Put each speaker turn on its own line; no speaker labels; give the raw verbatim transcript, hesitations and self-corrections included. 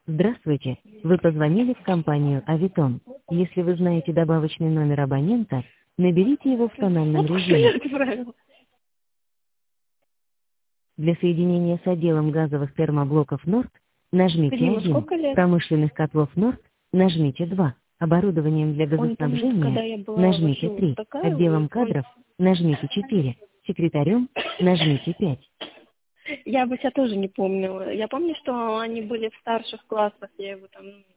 Здравствуйте, вы позвонили в компанию Авитон. Если вы знаете добавочный номер абонента, наберите его в тональном
Вот что
режиме.
я отправила.
Для соединения с отделом газовых термоблоков Норд нажмите
Риму
один,
сколько лет?
промышленных котлов Норд нажмите два, оборудованием для
Он помнит, когда
газоснабжения
я была в
нажмите
Ажу,
три,
такая
отделом
уже.
кадров нажмите четыре, секретарем нажмите пять.
Я бы себя тоже не помнила. Я помню, что они были в старших классах, я его там